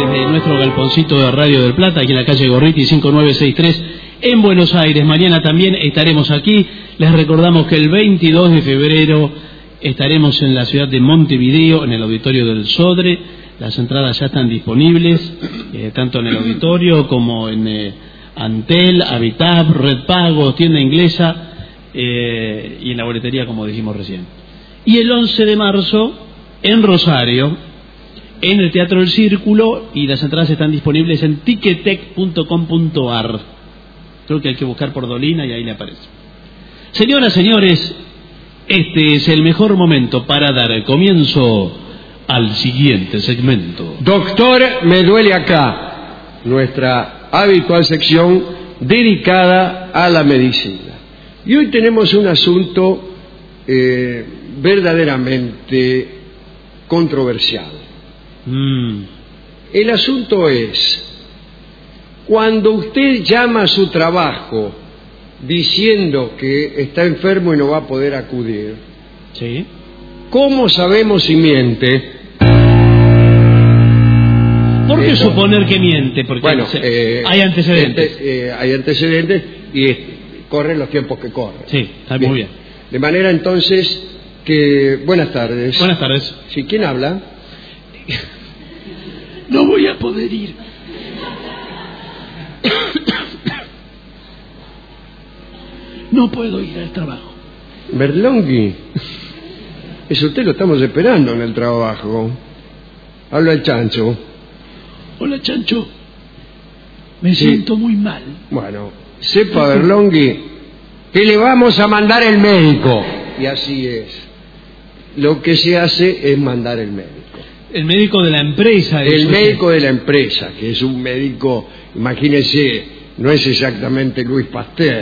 desde nuestro galponcito de Radio del Plata, aquí en la calle Gorriti 5963 en Buenos Aires. Mañana también estaremos aquí. Les recordamos que el 22 de febrero estaremos en la ciudad de Montevideo, en el auditorio del Sodre. Las entradas ya están disponibles, tanto en el auditorio como en Antel, Habitab, Red Pago, tienda inglesa y en la boletería, como dijimos recién. Y el 11 de marzo en Rosario, en el Teatro del Círculo, y las entradas están disponibles en ticketek.com.ar. Creo que hay que buscar por Dolina y ahí le aparece. Señoras, señores, este es el mejor momento para dar el comienzo al siguiente segmento. Doctor, me duele acá, nuestra habitual sección dedicada a la medicina. Y hoy tenemos un asunto verdaderamente controversial. El asunto es, cuando usted llama a su trabajo diciendo que está enfermo y no va a poder acudir, ¿sí? ¿Cómo sabemos si miente? ¿Por qué suponer que miente? Porque bueno, hay antecedentes. Hay antecedentes y corren los tiempos que corren. Sí, está muy bien. De manera entonces que... Buenas tardes. Buenas tardes. ¿Sí? ¿Quién habla? No voy a poder ir. No puedo ir al trabajo. Berlonghi, eso usted lo estamos esperando en el trabajo. Habla el Chancho. Hola, Chancho. Me siento muy mal. Bueno, sepa, Berlonghi, que le vamos a mandar el médico. Y así es. Lo que se hace es mandar el médico. El médico de la empresa. El médico de la empresa, que es un médico, imagínese, no es exactamente Luis Pasteur.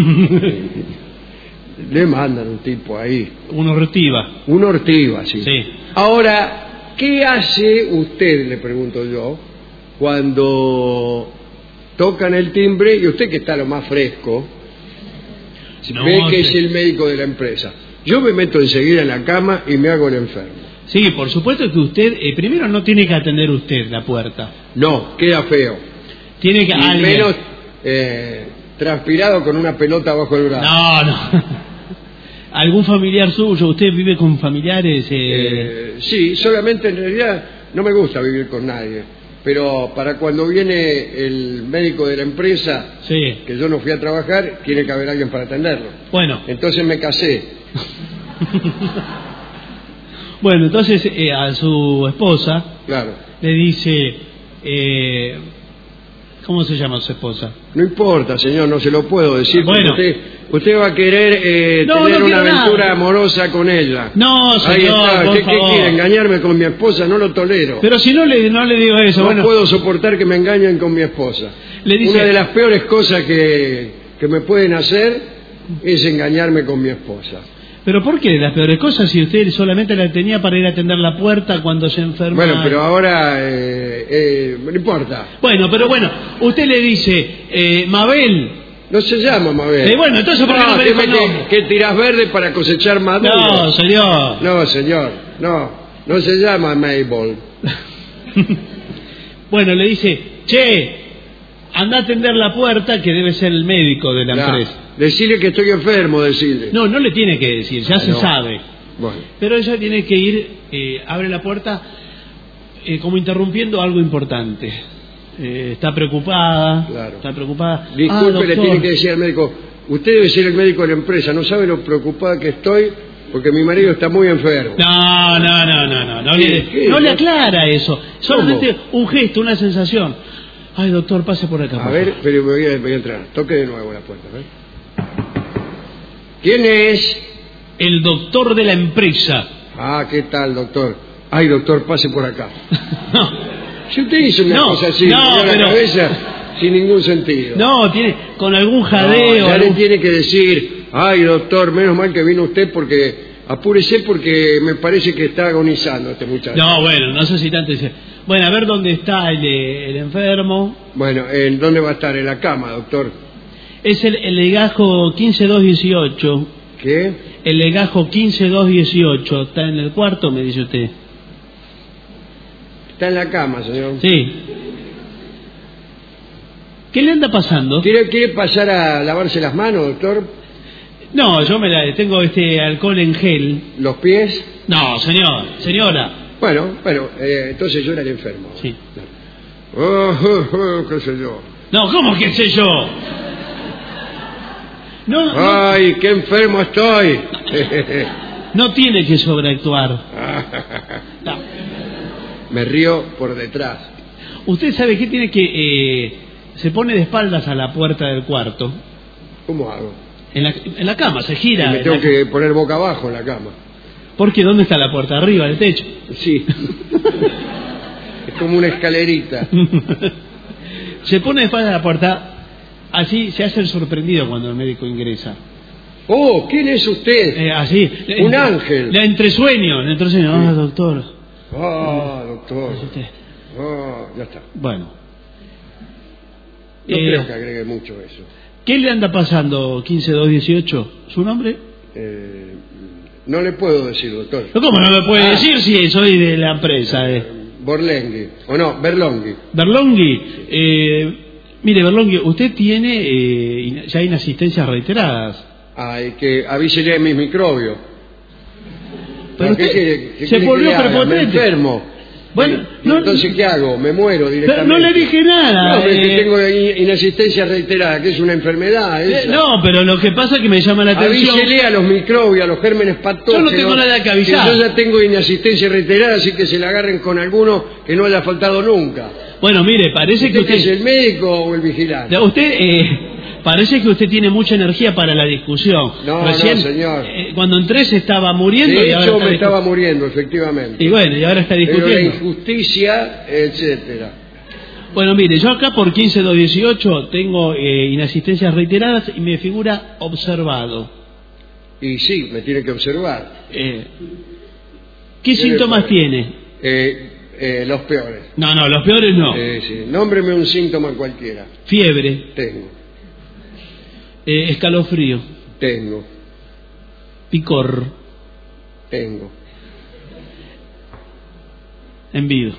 Le mandan un tipo ahí. Un Ortiva. Un Ortiva, sí. Sí. Ahora, ¿qué hace usted, le pregunto yo, cuando tocan el timbre y usted, que está lo más fresco, ve que es el médico de la empresa? Yo me meto enseguida en la cama y me hago el enfermo. Sí, por supuesto que usted, primero no tiene que atender usted la puerta. No, queda feo. Tiene que... Y menos transpirado con una pelota bajo el brazo. No. ¿Algún familiar suyo? ¿Usted vive con familiares? Sí, solamente en realidad no me gusta vivir con nadie. Pero para cuando viene el médico de la empresa, sí, que yo no fui a trabajar, tiene que haber alguien para atenderlo. Bueno. Entonces me casé. Bueno, entonces a su esposa, claro, le dice... ¿Cómo se llama su esposa? No importa, señor, no se lo puedo decir. Bueno. Usted va a querer tener una aventura amorosa con ella. No, señor, ahí está. por ¿Qué favor. quiere? ¿Engañarme con mi esposa? No lo tolero. Pero si no le digo eso. No puedo soportar que me engañen con mi esposa. Le dice... Una de las peores cosas que me pueden hacer es engañarme con mi esposa. ¿Pero por qué las peores cosas si usted solamente la tenía para ir a atender la puerta cuando se enferma? Bueno, pero ahora no importa. Bueno, usted le dice, Mabel. No se llama Mabel. Bueno, entonces ¿por qué no me dijo nombre? ¿Que tirás verde para cosechar maduro? No, señor. No, señor, no se llama Mabel. Bueno, le dice, che, anda a atender la puerta, que debe ser el médico de la empresa. Decirle que estoy enfermo, decirle. No le tiene que decir, ya se sabe. Bueno. Pero ella tiene que ir, abre la puerta, como interrumpiendo algo importante. Está preocupada. Claro. Está preocupada. Disculpe, le tiene que decir al médico, usted debe ser el médico de la empresa, no sabe lo preocupada que estoy porque mi marido está muy enfermo. No le aclara eso. Solamente un gesto, una sensación. Ay, doctor, pase por acá. A ver, pero voy a entrar. Toque de nuevo la puerta, ¿ves? ¿Quién es? El doctor de la empresa. Ah, ¿qué tal, doctor? Ay, doctor, pase por acá. No. Si usted hizo una cosa así, la cabeza sin ningún sentido. No, tiene con algún jadeo. Ya le tiene que decir, ay, doctor, menos mal que vino usted porque apúrese porque me parece que está agonizando este muchacho. No, bueno, no sé si tanto dice. Bueno, a ver dónde está el enfermo. Bueno, ¿en dónde va a estar? En la cama, doctor. Es el legajo 15218. ¿Qué? El legajo 15218. ¿Está en el cuarto, me dice usted? Está en la cama, señor. Sí. ¿Qué le anda pasando? ¿Quiere pasar a lavarse las manos, doctor? No, yo tengo alcohol en gel. ¿Los pies? No, señora. Bueno, entonces yo era el enfermo. Sí. ¿Qué sé yo? No, ¿cómo que sé yo? No. ¡Ay, qué enfermo estoy! No tiene que sobreactuar. No. Me río por detrás. Usted sabe que tiene que... se pone de espaldas a la puerta del cuarto. ¿Cómo hago? En la cama, se gira. Y me tengo que poner boca abajo en la cama. ¿Por qué? ¿Dónde está la puerta? ¿Arriba, del techo? Sí. Es como una escalerita. Se pone de espaldas a la puerta, así se hace el sorprendido cuando el médico ingresa. ¡Oh! ¿Quién es usted? Así. Un ángel. Le entresueño. Ah, doctor. Ah, doctor. Ya está. Bueno. No creo que agregue mucho eso. ¿Qué le anda pasando, 15218? ¿Su nombre? No le puedo decir, doctor. ¿Cómo no me puede decir si soy de la empresa? Berlonghi. O no, Berlonghi. Berlonghi. Mire, Berlonghi, usted tiene ya inasistencias reiteradas. Ay, que avísele a mis microbios. Pero usted se volvió prepotente. Me enfermo. Bueno, entonces, ¿qué hago? Me muero directamente. No le dije nada. No, es que tengo inasistencia reiterada, que es una enfermedad. No, pero lo que pasa es que me llama la atención. Avísele a los microbios, a los gérmenes patógenos. Yo no tengo nada que avisar. Yo ya tengo inasistencia reiterada, así que se la agarren con alguno que no le ha faltado nunca. Bueno, mire, parece que usted... ¿Es el médico o el vigilante? Parece que usted tiene mucha energía para la discusión. Recién, no, señor. Cuando entré se estaba muriendo y ahora me estaba muriendo, efectivamente. Y bueno, y ahora está discutiendo. Pero la injusticia, etcétera. Bueno, mire, yo acá por 15218 tengo inasistencias reiteradas y me figura observado. Y sí, me tiene que observar. ¿Qué síntomas tiene? Los peores. No, los peores no. Sí. Nómbreme un síntoma cualquiera. Fiebre. Tengo. Escalofrío. Tengo. Picor. Tengo. Envido.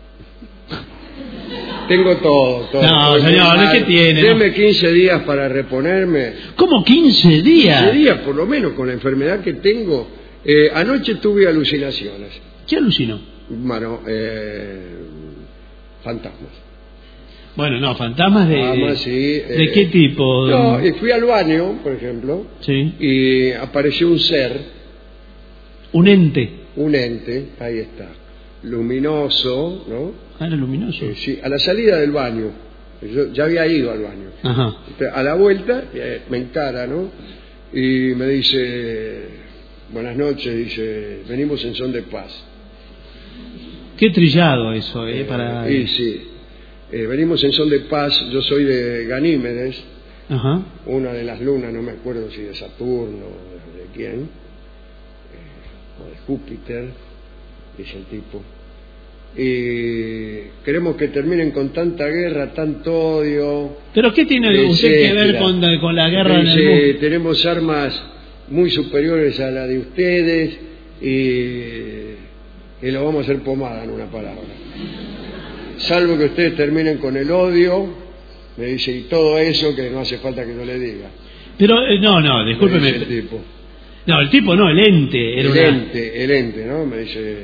Tengo todo. No, señor, ¿qué tiene? Deme 15 días para reponerme. ¿Cómo 15 días? 15 días, por lo menos, con la enfermedad que tengo. Anoche tuve alucinaciones. ¿Qué alucinó? Bueno, fantasmas. Bueno, no, fantasmas de... sí. ¿De qué tipo? No, fui al baño, por ejemplo. Sí. Y apareció un ser. Un ente. Un ente, ahí está. Luminoso, ¿no? Ah, era luminoso. Sí, a la salida del baño. Yo ya había ido al baño. Ajá. A la vuelta, me encara, ¿no? Y me dice, buenas noches, dice, venimos en son de paz. Qué trillado eso, para... sí. Venimos en son de paz, yo soy de Ganímedes, ajá, una de las lunas, no me acuerdo si de Saturno o de quién, o de Júpiter, dice el tipo. Y queremos que terminen con tanta guerra, tanto odio. ¿Pero qué tiene usted que ver con la guerra en el mundo? Tenemos armas muy superiores a la de ustedes y lo vamos a hacer pomada, en una palabra. Salvo que ustedes terminen con el odio, me dice, y todo eso que no hace falta que yo le diga. Pero, no, discúlpeme. El tipo. No, el tipo no, el ente. El ente, ¿no? Me dice,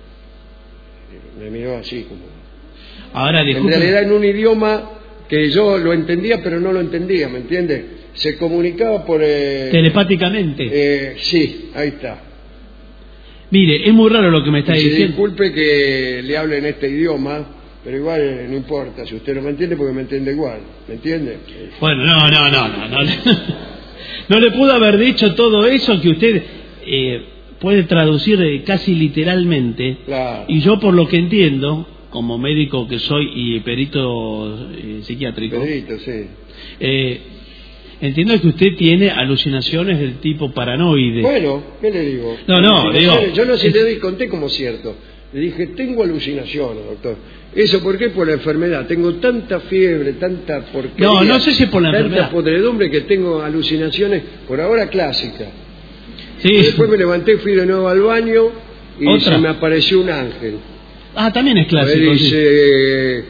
me miró así como... Ahora, discúlpeme. En realidad en un idioma que yo lo entendía, pero no lo entendía, ¿me entiende? Se comunicaba por... telepáticamente. Sí, ahí está. Mire, es muy raro lo que me está diciendo. Disculpe que le hable en este idioma, pero igual no importa, si usted no me entiende, porque me entiende igual, ¿me entiende? Bueno, no. No le pudo haber dicho todo eso que usted puede traducir casi literalmente. Claro. Y yo, por lo que entiendo, como médico que soy y perito psiquiátrico, Perito, sí. entiendo que usted tiene alucinaciones del tipo paranoide. Bueno, ¿qué le digo? Digo... Yo no se le conté como cierto. Le dije, tengo alucinaciones, doctor. ¿Eso por qué? Por la enfermedad. Tengo tanta fiebre, tanta porquería. No sé si por la enfermedad. Tanta podredumbre que tengo alucinaciones, por ahora clásicas. Sí. Y después me levanté, fui de nuevo al baño y se me apareció un ángel. Ah, también es clásico. Él dice,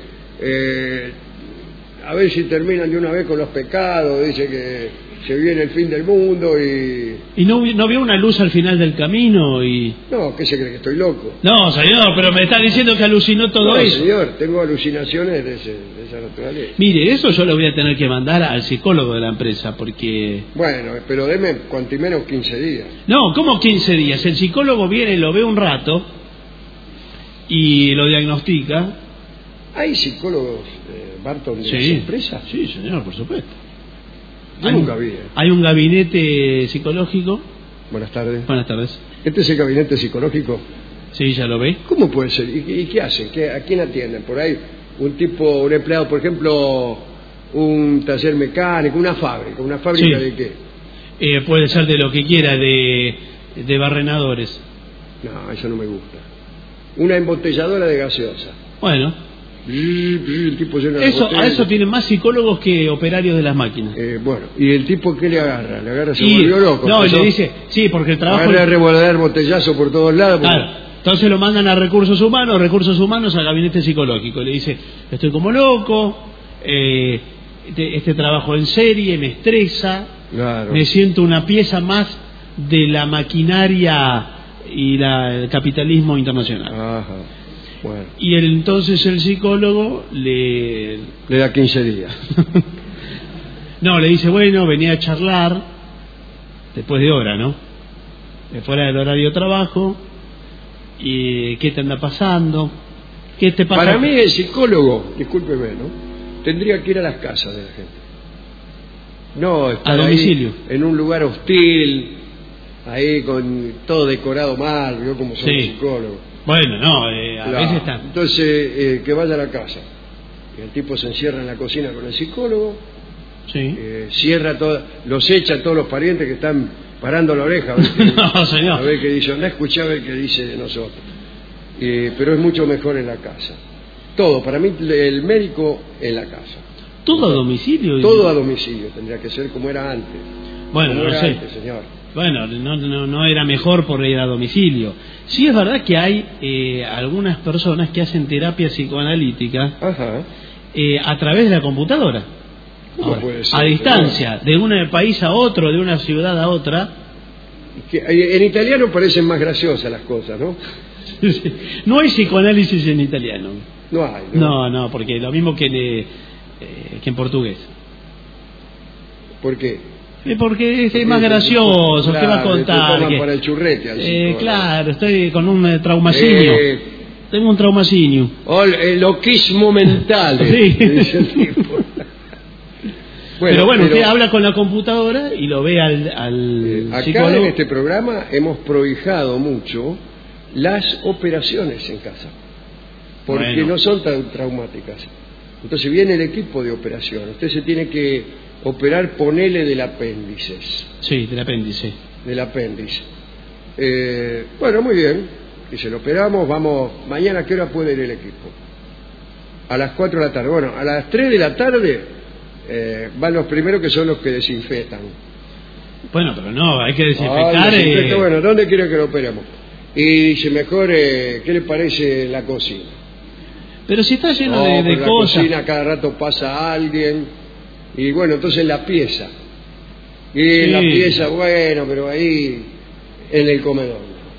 a ver si terminan de una vez con los pecados, dice que se viene el fin del mundo y... ¿Y no vio una luz al final del camino? No, ¿qué se cree, que estoy loco? No, señor, pero me está diciendo que alucinó todo eso. No, señor, tengo alucinaciones de esa naturaleza. Mire, eso yo lo voy a tener que mandar al psicólogo de la empresa, porque... Bueno, pero deme cuanto y menos 15 días. No, ¿cómo 15 días? El psicólogo viene, lo ve un rato y lo diagnostica. ¿Hay psicólogos, Barton, de las empresas? Sí, señor, por supuesto. Yo nunca vi. Hay un gabinete psicológico. Buenas tardes. Buenas tardes. ¿Este es el gabinete psicológico? Sí, ya lo ve. ¿Cómo puede ser? ¿Y qué hacen? ¿A quién atienden? Por ahí, un empleado, por ejemplo, un taller mecánico, una fábrica. ¿Una fábrica sí. de qué? Puede ser de lo que quiera, de barrenadores. No, eso no me gusta. Una embotelladora de gaseosa. Bueno. El tipo llena A eso tienen más psicólogos que operarios de las máquinas. Bueno, ¿y el tipo qué le agarra? ¿Le agarra? Se volvió loco. No, le dice, sí, porque el trabajo... Agarra a revolver botellazo por todos lados. Claro, entonces lo mandan a recursos humanos al gabinete psicológico. Le dice, estoy como loco, este trabajo en serie me estresa, claro. Me siento una pieza más de la maquinaria y el capitalismo internacional. Ajá. Bueno. Y entonces el psicólogo le da 15 días. No, le dice, bueno, venía a charlar después de hora, ¿no? Fuera del horario de trabajo. ¿Y qué te anda pasando? ¿Qué te pasa? Para mí el psicólogo, discúlpeme, ¿no? Tendría que ir a las casas de la gente. No estar a domicilio. Ahí en un lugar hostil, ahí con todo decorado mal, ¿vio? Como son los psicólogos. Bueno, no, a veces están. Entonces, que vaya a la casa. Y el tipo se encierra en la cocina con el psicólogo, cierra todo, los echa a todos los parientes que están parando la oreja. A ver qué, no, señor. A ver qué dice, anda a escuchar a ver qué dice de nosotros. Pero es mucho mejor en la casa. Todo, para mí el médico en la casa. ¿Todo a domicilio? Todo a domicilio, tendría que ser como era antes. Bueno, no sé. Antes, señor. Bueno, no era mejor por ir a domicilio. Sí es verdad que hay algunas personas que hacen terapia psicoanalítica a través de la computadora. Ahora, puede ser, a distancia, de un país a otro, de una ciudad a otra. En italiano parecen más graciosas las cosas, ¿no? No hay psicoanálisis en italiano. No hay. No, porque lo mismo que en portugués. ¿Por qué? Porque es más gracioso, claro, ¿qué va a contar? Para el churrete al claro, estoy con un traumacinio. Tengo un traumacinio. El loquismo mental. Sí. Dice el tipo. Pero usted habla con la computadora y lo ve al acá psicólogo. En este programa hemos prohijado mucho las operaciones en casa, porque no son tan traumáticas. Entonces viene el equipo de operación. Usted se tiene que operar, ponele del apéndice. Sí, del apéndice. Del apéndice. Bueno, muy bien. Y se lo operamos, vamos. Mañana, ¿a qué hora puede ir el equipo? A las 4 de la tarde. Bueno, a las 3 de la tarde van los primeros, que son los que desinfectan. Bueno, pero no, hay que desinfectar. Bueno, ¿dónde quiere que lo operemos? Y dice, mejor, ¿qué le parece la cocina? Pero si está lleno de cosas. La cocina cada rato pasa alguien. Y bueno, entonces la pieza. Y en la pieza, bueno, pero ahí en el comedor.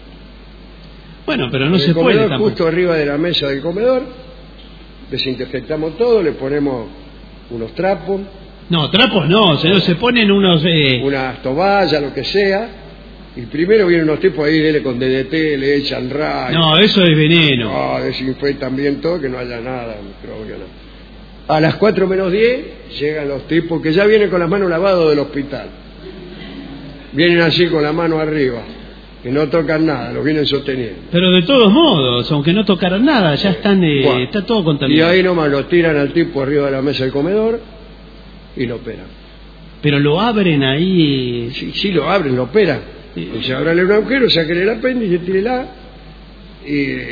Bueno, pero no se puede tampoco. Justo arriba de la mesa del comedor, desinfectamos todo, le ponemos unos trapos. No, trapos no, se ponen unos... unas toallas, lo que sea. Y primero vienen unos tipos ahí, dele con DDT, le echan rayos. No, eso es veneno. No, desinfectan bien todo, que no haya nada, microbio, no. A las 4 menos 10 llegan los tipos que ya vienen con las manos lavadas del hospital. Vienen así con la mano arriba, que no tocan nada, los vienen sosteniendo. Pero de todos modos, aunque no tocaran nada, ya están está todo contaminado. Y ahí nomás lo tiran al tipo arriba de la mesa del comedor y lo operan. Pero lo abren ahí... Sí, lo abren, lo operan. Y se abran un agujero, saquen el apéndice, tírela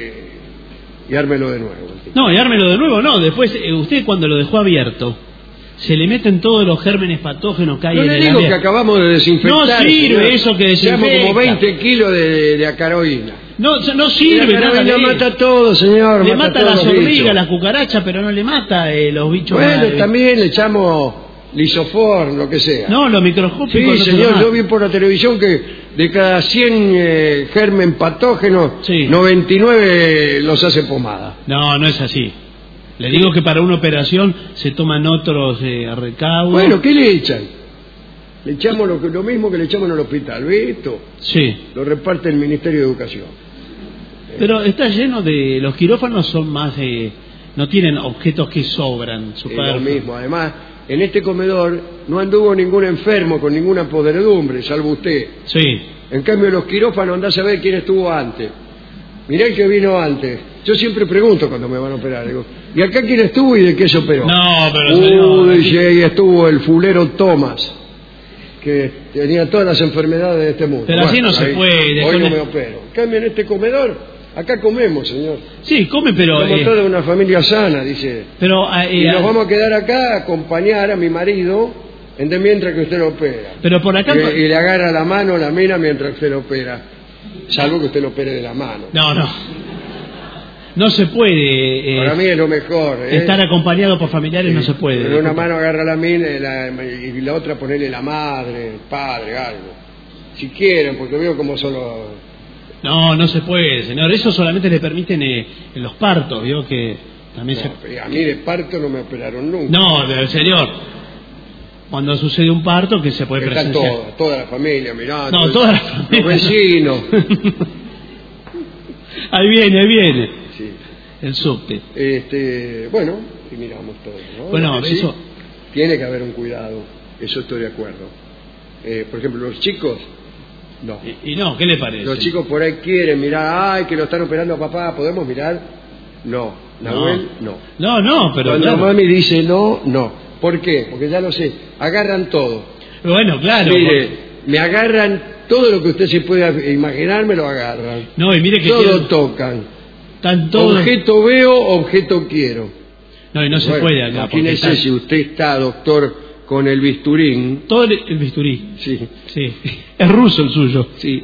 y ármelo de nuevo. No, y ármelo de nuevo, no. Después, usted cuando lo dejó abierto, se le meten todos los gérmenes patógenos que hay No en le el digo ambiente. que acabamos de desinfectar. No sirve señor. eso que Echamos desinfecta. como 20 kilos de acaroína. No Y sirve la nada acaroína de mata eso. todo, señor. Le mata todos las los hormigas, bichos. las cucarachas, pero no le mata los bichos. Bueno, más. también le echamos lisoform, lo que sea. No, los microscópicos. Sí, no se lo señor, matan. yo vi por la televisión que de cada 100 germen patógenos, Sí. 99 los hace pomada. No es así. Le digo que para una operación se toman otros recaudos. Bueno, ¿qué le echan? Le echamos lo mismo que le echamos en el hospital, ¿visto? Sí. Lo reparte el Ministerio de Educación. Pero está lleno de... Los quirófanos son más... no tienen objetos que sobran. Es lo mismo. Además, en este comedor no anduvo ningún enfermo con ninguna podredumbre, salvo usted. Sí. En cambio, los quirófanos andá a saber quién estuvo antes. Mirá el que vino antes. Yo siempre pregunto cuando me van a operar. Digo, ¿y acá quién estuvo y de qué se operó? No, pero señor... Dice, ahí estuvo el fulero Thomas, que tenía todas las enfermedades de este mundo. Pero así no se puede. Hoy Con no el- me opero. En cambio, en este comedor, acá comemos, señor. Sí, come, pero... Somos toda una familia sana, dice. pero Y nos vamos a quedar acá a acompañar a mi marido mientras que usted lo opera. pero por acá... Y le agarra la mano a la mina mientras usted lo opera. Salvo que usted lo opere de la mano. No se puede... Para mí es lo mejor. estar acompañado por familiares no se puede. En una mano agarra la mina y la otra ponerle la madre, el padre, algo. Si quieren, porque veo como solo... No se puede, señor. Eso solamente le permiten en los partos, ¿vio? Que también A mí de parto no me operaron nunca. No, señor. Cuando sucede un parto que se puede Está presenciar. toda la familia mirando. No, toda la familia. Los vecinos. Ahí viene. Sí. El subte. Bueno, y miramos todo, ¿no? Bueno, Lo que sí, eso... tiene que haber un cuidado, eso estoy de acuerdo. Por ejemplo, los chicos, no. Y no, ¿qué le parece? Los chicos por ahí quieren mirar, ay, que lo están operando a papá, ¿podemos mirar? No. Nahuel, no. No, pero... Cuando claro. mami dice no. ¿Por qué? Porque ya lo sé, agarran todo. Bueno, claro. Mire, me agarran todo lo que usted se pueda imaginar, me lo agarran. No, y mire que... Todo tocan. Están todos... Objeto veo, objeto quiero. No, y no se Bueno, puede acá. porque imagínese está- si usted está, doctor, con el bisturín. Todo el bisturí. Sí, Sí. Es ruso el suyo. sí.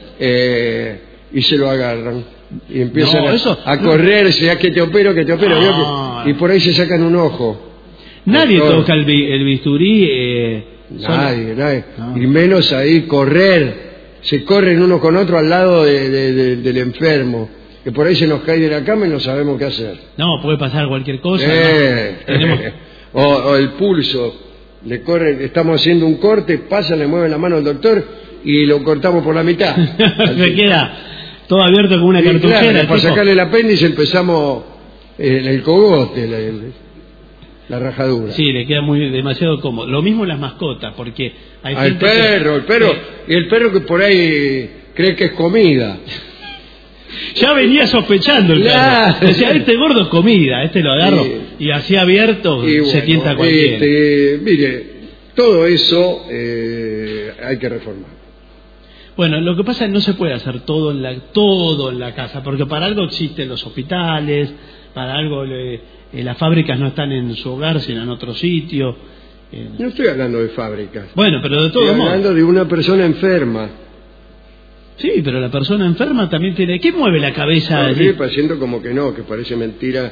Y se lo agarran. Y empiezan No, eso- a correrse, a que te opero, que te opero. No. ¿Vio que- y por ahí se sacan un ojo. Nadie Doctor. toca el bisturí. Nadie. No. Y menos ahí correr. Se corren uno con otro al lado del enfermo. Que por ahí se nos cae de la cama y no sabemos qué hacer. No, puede pasar cualquier cosa. ¿no? Tenemos... o el pulso. Le corren, estamos haciendo un corte, pasa, le mueve la mano al doctor y lo cortamos por la mitad. Se queda todo abierto como una Y cartuchera. claro, el para tipo. sacarle el apéndice empezamos el cogote, la rajadura. Sí, le queda demasiado cómodo. Lo mismo las mascotas, porque hay El gente que- perro, y el perro que por ahí cree que es comida. Ya venía sospechando el Claro. perro. Decía, este gordo es comida, este lo agarro. Sí. Y así abierto Y se bueno, tienta a cualquiera. mire, todo eso hay que reformar. Bueno, lo que pasa es que no se puede hacer todo en la casa, porque para algo existen los hospitales, para algo las fábricas no están en su hogar, sino en otro sitio. No estoy hablando de fábricas. Bueno, pero de Estoy todos modos. hablando de una persona enferma. Sí, pero la persona enferma también tiene... ¿Qué mueve la cabeza? No, allí? sigue pareciendo como que no, que parece mentira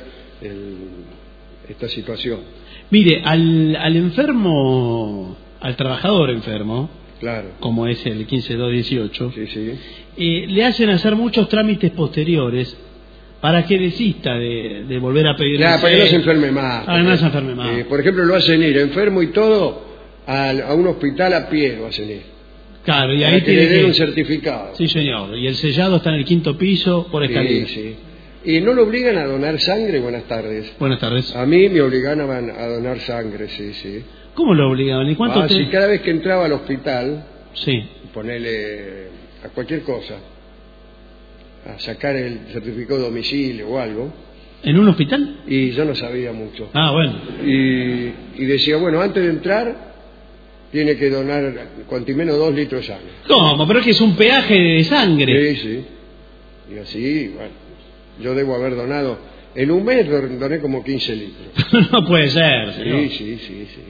esta situación. Mire, al enfermo, al trabajador enfermo, Claro. como es el 15218, Sí. le hacen hacer muchos trámites posteriores para que desista de volver a pedir... Claro, para que no se enferme más. Para que no se enferme más. Por ejemplo, lo hacen ir enfermo y todo a un hospital a pie, lo hacen ir. Claro, y Para ahí que le tiene den que... un certificado. Sí, señor. Y el sellado está en el 5.º piso por escalera. Sí. ¿Y no lo obligan a donar sangre? Buenas tardes. Buenas tardes. A mí me obligaban a donar sangre, sí. ¿Cómo lo obligaban? ¿Y cuánto Si cada vez que entraba al hospital, Sí. ponerle a cualquier cosa, a sacar el certificado de domicilio o algo, ¿En un hospital? y yo no sabía mucho. Ah, bueno. Y decía, bueno, antes de entrar, tiene que donar cuanto menos 2 litros de sangre. ¿Cómo? Pero es que es un peaje de sangre. Sí. Y así, bueno, yo debo haber donado En un mes doné como 15 litros. No puede ser, señor. Sí.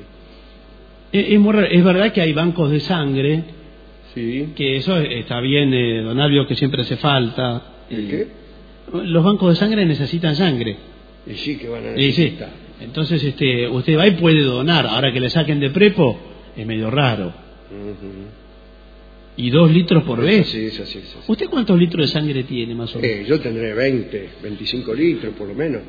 Es muy raro. Es verdad que hay bancos de sangre, Sí. que eso está bien, don Albio, que siempre hace falta. ¿El qué? Los bancos de sangre necesitan sangre. Y sí que van a Sí. necesitar. Entonces usted va y puede donar. Ahora que le saquen de prepo, es medio raro. Ujú. ¿Y 2 litros por vez? Sí. ¿Usted cuántos litros de sangre tiene, más o menos? Yo tendré 20, 25 litros por lo menos.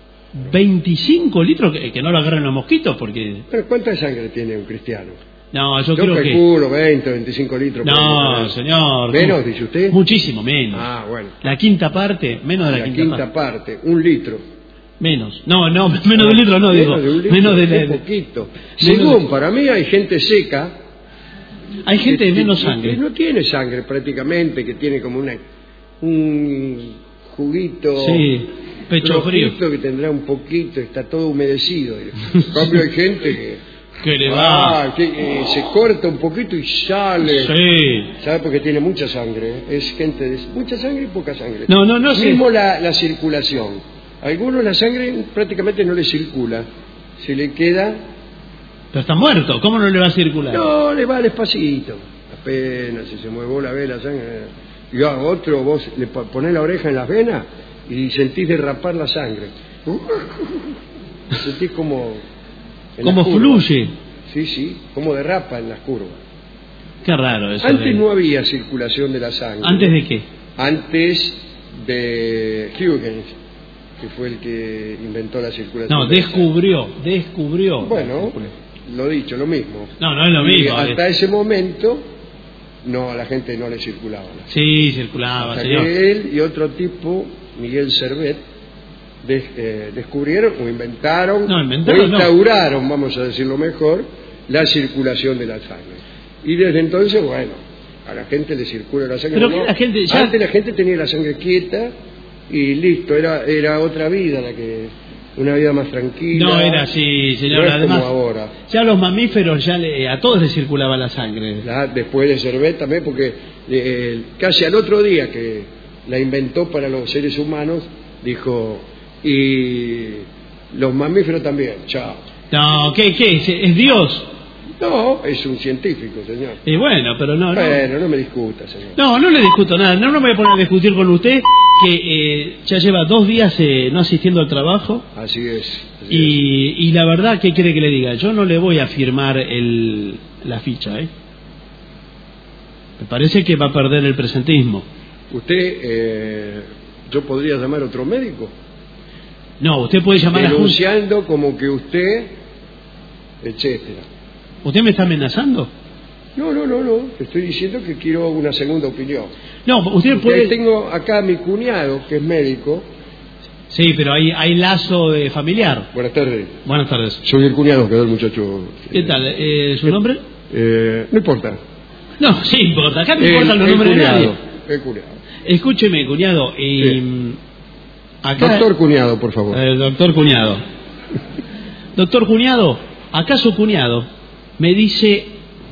25 litros, que no lo agarren los mosquitos, porque... Pero ¿cuánta sangre tiene un cristiano? No, yo Yo creo que... calculo 20, 25 litros. No, señor. ¿Menos, dice usted? Muchísimo menos. Ah, bueno. La quinta parte, menos de la quinta parte, 1 litro. Menos. No, menos de un litro no, Menos digo. de un litro, Menos de qué poquito. Según, para mí hay gente seca. Hay gente de menos que sangre. no tiene sangre prácticamente, que tiene como un juguito. Sí, pecho frío. Que tendrá un poquito, está todo humedecido. En cambio hay gente que le va. Que se corta un poquito y sale. Sí. ¿Sabe? Porque tiene mucha sangre. Es gente de mucha sangre y poca sangre. No, Mismo la circulación. A algunos la sangre prácticamente no le circula. Se le queda... Pero está muerto, ¿cómo no le va a circular? No, le va despacito. Apenas si se mueve la vena, la sangre. Y a otro vos le ponés la oreja en las venas y sentís derrapar la sangre. Sentís como... Como fluye. Sí, como derrapa en las curvas. Qué raro eso. Antes no había circulación de la sangre. ¿Antes de qué? Antes de Huygens, que fue el que inventó la circulación. No, descubrió. Bueno, lo dicho, lo mismo. No es lo mismo. Hasta ese momento, no, a la gente no le circulaba. Sí, circulaba, hasta señor. que él y otro tipo, Miguel Servet, descubrieron o inventaron, o instauraron, vamos a decirlo mejor, la circulación de la sangre. Y desde entonces, bueno, a la gente le circula la sangre. Pero la gente ya... Antes la gente tenía la sangre quieta y listo, era otra vida una vida más tranquila. No era así, señor. No es además, como ahora. Ya los mamíferos, a todos les circulaba la sangre. Después de Servet también, porque casi al otro día que la inventó para los seres humanos, dijo, y los mamíferos también, chao. No, ¿qué es? ¿Es Dios? No, es un científico, señor. Y bueno, pero no. Bueno, no me discuta, señor. No le discuto nada. No me voy a poner a discutir con usted, que ya lleva 2 días no asistiendo al trabajo. Así es. Y la verdad, ¿qué quiere que le diga? Yo no le voy a firmar la ficha, ¿eh? Me parece que va a perder el presentismo. ¿Usted, yo podría llamar a otro médico? No, usted puede llamar denunciando como que usted, etcétera. ¿Usted me está amenazando? No. Te estoy diciendo que quiero una segunda opinión. No, usted puede... Tengo acá a mi cuñado, que es médico. Sí, pero hay lazo familiar. Buenas tardes. Buenas tardes. Soy el cuñado, quedó el muchacho. ¿Qué tal? ¿Su nombre? No importa. No, sí importa. Acá no importan los nombres de nadie. El cuñado. Escúcheme, cuñado. Acá, doctor cuñado, por favor. Doctor cuñado. Doctor cuñado, acá su cuñado me dice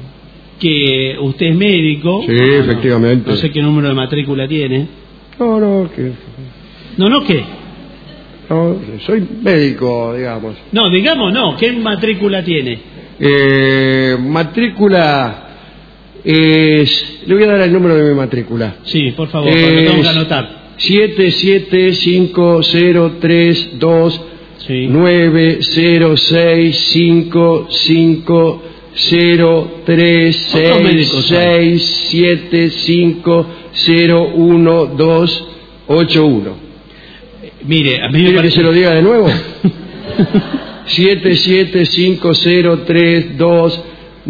que usted es médico. Sí, efectivamente. No sé qué número de matrícula tiene. No, ¿qué? No, ¿qué? No, soy médico, digamos. No, digamos no. ¿Qué matrícula tiene? Matrícula es... Le voy a dar el número de mi matrícula. Sí, por favor, lo tengo que anotar. 775032 sí. 906550367501281. Mire, a mí me parece parece... que se lo diga de nuevo. 775032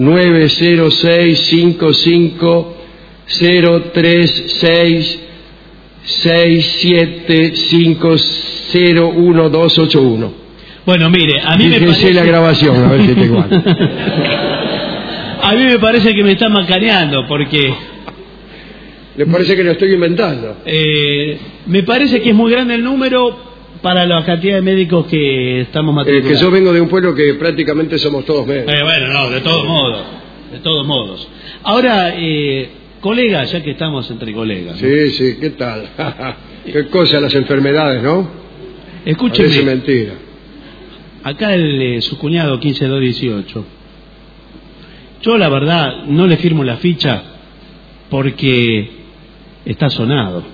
90655036675011281. Bueno, mire, a mí me parece la grabación, a ver si te igual. A mí me parece que me está macaneando, porque... ¿Le parece que lo estoy inventando? Me parece que es muy grande el número para la cantidad de médicos que estamos matriculando. Que yo vengo de un pueblo que prácticamente somos todos médicos. Bueno, no, de todos modos. Ahora, colega, ya que estamos entre colegas, ¿no? Sí, ¿qué tal? Qué cosa las enfermedades, ¿no? Escúcheme. Parece mentira. Acá su cuñado 15218. Yo la verdad no le firmo la ficha porque está sonado.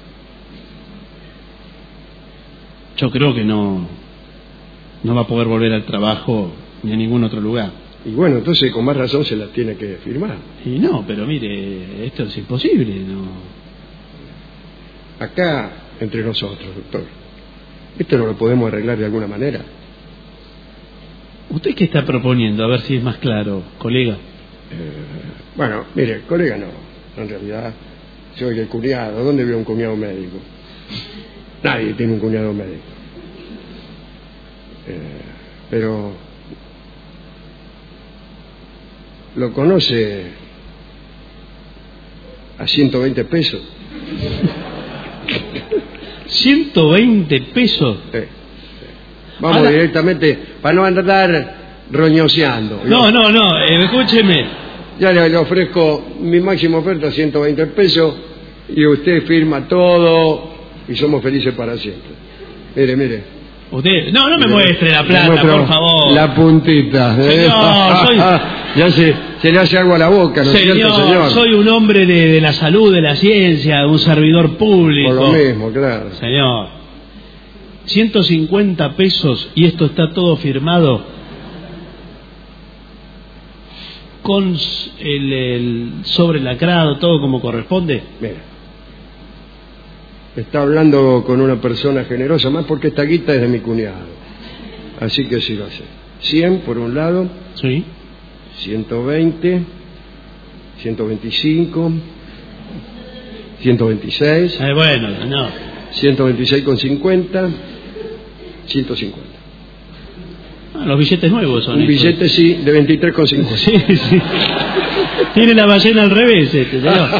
Yo creo que no va a poder volver al trabajo ni a ningún otro lugar. Y bueno, entonces con más razón se la tiene que firmar. Y no, pero mire, esto es imposible, ¿no? Acá, entre nosotros, doctor, esto no lo podemos arreglar de alguna manera. ¿Usted qué está proponiendo? A ver si es más claro, colega. Bueno, mire, colega no. En realidad, soy el cuñado. ¿Dónde veo un cuñado médico? Nadie tiene un cuñado médico. Pero lo conoce a 120 pesos. 120 pesos. Vamos Ahora, directamente, para no andar roñoseando. No, escúcheme. Ya le ofrezco mi máxima oferta, 120 pesos, y usted firma todo y somos felices para siempre. Mire. Usted, no me muestre la plata, por favor. La puntita. Señor, ya se le hace agua a la boca, ¿no es cierto, señor? Soy un hombre de la salud, de la ciencia, un servidor público. Por lo mismo, claro. Señor, 150 pesos y esto está todo firmado con el sobre lacrado, todo como corresponde. Mira, está hablando con una persona generosa, más porque esta guita es de mi cuñado. Así que sí lo hace. 100 por un lado. Sí. 120, 125, 126. Bueno, no. 126,50, 150. Los billetes nuevos son. Un billete, sí, de 23,50. Sí. Tiene la ballena al revés, señor.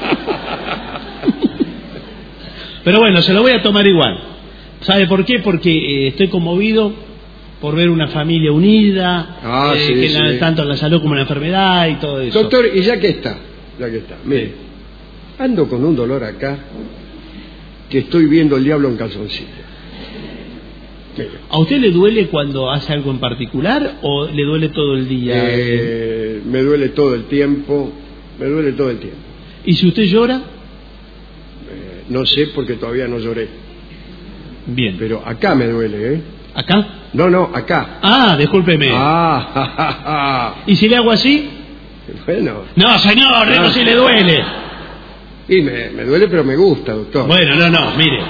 Pero bueno, se lo voy a tomar igual. ¿Sabe por qué? Porque estoy conmovido por ver una familia unida, sí. Tanto en la salud como en la enfermedad y todo eso. Doctor, y ya que está, mire, ando con un dolor acá que estoy viendo el diablo en calzoncillo. ¿A usted le duele cuando hace algo en particular o le duele todo el día? Me duele todo el tiempo, ¿Y si usted llora? No sé porque todavía no lloré. Bien. Pero acá me duele, ¿eh? ¿Acá? No, acá. Ah, discúlpeme. ¿Y si le hago así? Bueno. No, señor, eso sí le duele. Y me duele, pero me gusta, doctor. Bueno, no, mire.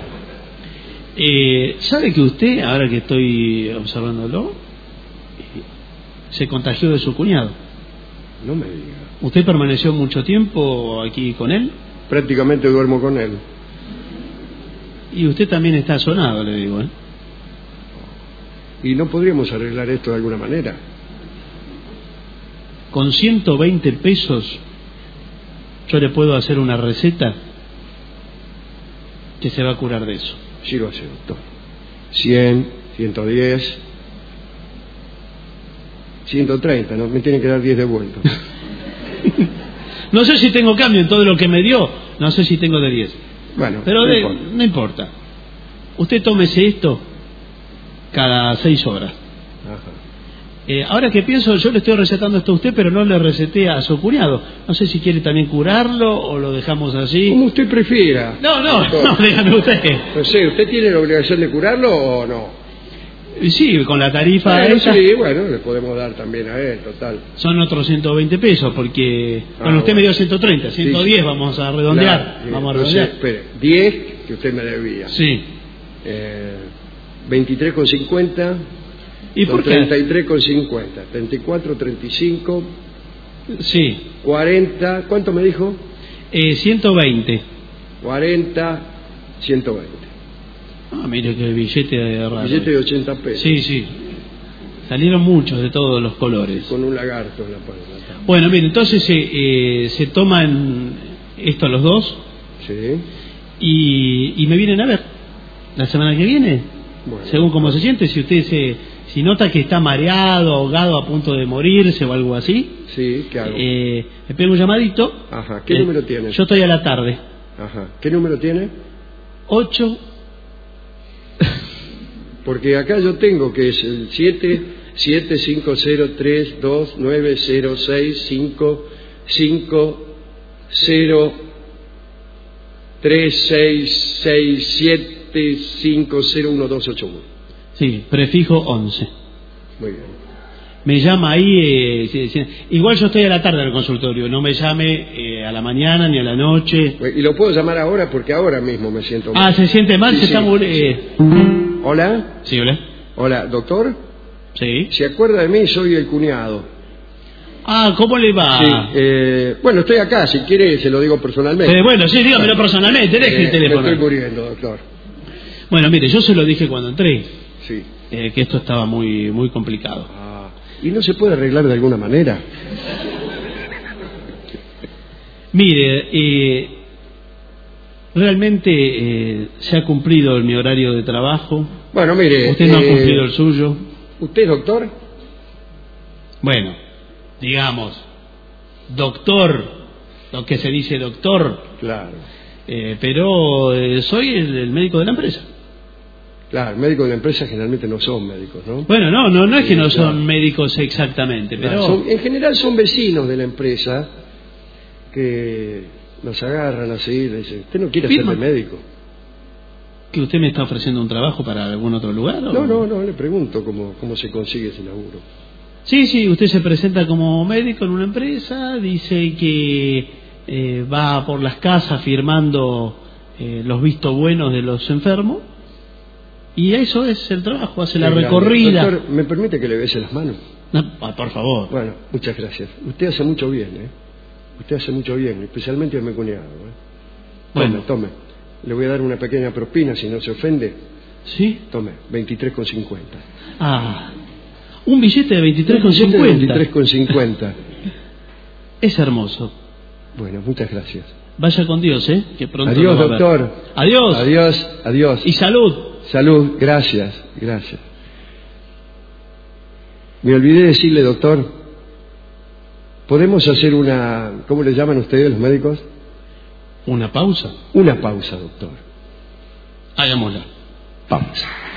¿Sabe que usted, ahora que estoy observándolo, se contagió de su cuñado? No me diga. ¿Usted permaneció mucho tiempo aquí con él? Prácticamente duermo con él. Y usted también está sonado, le digo, ¿eh? ¿Y no podríamos arreglar esto de alguna manera? Con 120 pesos yo le puedo hacer una receta que se va a curar de eso. Sí lo hace, doctor. 100, 110, 130, ¿no? Me tienen que dar 10 de vuelta. No sé si tengo cambio en todo lo que me dio, no sé si tengo de 10. Bueno, pero no importa. Usted tómese esto cada 6 horas. Ajá. Ahora que pienso, yo le estoy recetando esto a usted, pero no le receté a su cuñado. No sé si quiere también curarlo o lo dejamos así. Como usted prefiera. No, dígame usted. No sé, ¿usted tiene la obligación de curarlo o no? Sí, con la tarifa esa. Sí, bueno, le podemos dar también a él, total. Son otros 120 pesos, porque... Bueno, usted me dio 130, 110, sí. Vamos a redondear. Claro, vamos a redondear. Espere, 10 que usted me debía. Sí. 23,50... ¿Y por qué? 33,50, 34, 35, sí, 40, ¿cuánto me dijo? 120. 40, 120. Ah, mire que billete de raro. Billete de 80 pesos. Sí. Salieron muchos de todos los colores. Con un lagarto en la palma. Bueno, mire, entonces se toman esto los dos. Sí. Y me vienen a ver la semana que viene. Bueno, según cómo se siente, si usted si nota que está mareado, ahogado, a punto de morirse o algo así. Sí, ¿qué hago? Me pega un llamadito. Ajá, ¿qué número tiene? Yo estoy a la tarde. Ajá, ¿qué número tiene? 8 porque acá yo tengo que es el 757-32906553667501281. Sí, prefijo 11. Muy bien. Me llama ahí, igual yo estoy a la tarde en el consultorio, no me llame a la mañana ni a la noche. Y lo puedo llamar ahora porque ahora mismo me siento mal. Ah, ¿se siente mal? Sí, ¿Se está ¿Hola? Sí, hola. Hola, ¿doctor? Sí. ¿Se acuerda de mí? Soy el cuñado. Ah, ¿cómo le va? Sí, bueno, estoy acá, si quiere se lo digo personalmente. Bueno, sí, dígamelo personalmente, deje el teléfono. Me estoy muriendo, doctor. Bueno, mire, yo se lo dije cuando entré, Sí. que esto estaba muy, muy complicado. ¿Y no se puede arreglar de alguna manera? Mire, realmente se ha cumplido mi horario de trabajo. Bueno, mire... Usted no ha cumplido el suyo. ¿Usted es doctor? Bueno, digamos, doctor, lo que se dice doctor. Claro. Pero soy el médico de la empresa. Claro, médicos de la empresa generalmente no son médicos, ¿no? Bueno, no es que no claro. son médicos exactamente, pero... En general son vecinos de la empresa que nos agarran así y le dicen, ¿usted no quiere ser de médico? ¿Que usted me está ofreciendo un trabajo para algún otro lugar? ¿O? No, le pregunto cómo se consigue ese laburo. Sí, usted se presenta como médico en una empresa, dice que va por las casas firmando los vistos de los enfermos. Y eso es el trabajo, hace la recorrida. Doctor, ¿me permite que le bese las manos? No, por favor. Bueno, muchas gracias. Usted hace mucho bien, ¿eh? Usted hace mucho bien, especialmente a mi cuñado, Bueno. Tome. Le voy a dar una pequeña propina, si no se ofende. ¿Sí? Tome, 23,50. Ah, un billete de 23,50. 23,50. Es hermoso. Bueno, muchas gracias. Vaya con Dios, que pronto. Adiós, doctor. Adiós. Adiós. Y salud. Salud, gracias. Me olvidé decirle, doctor, ¿podemos hacer ¿cómo le llaman ustedes los médicos? ¿Una pausa? Una pausa, doctor. Hagámosla. Pausa.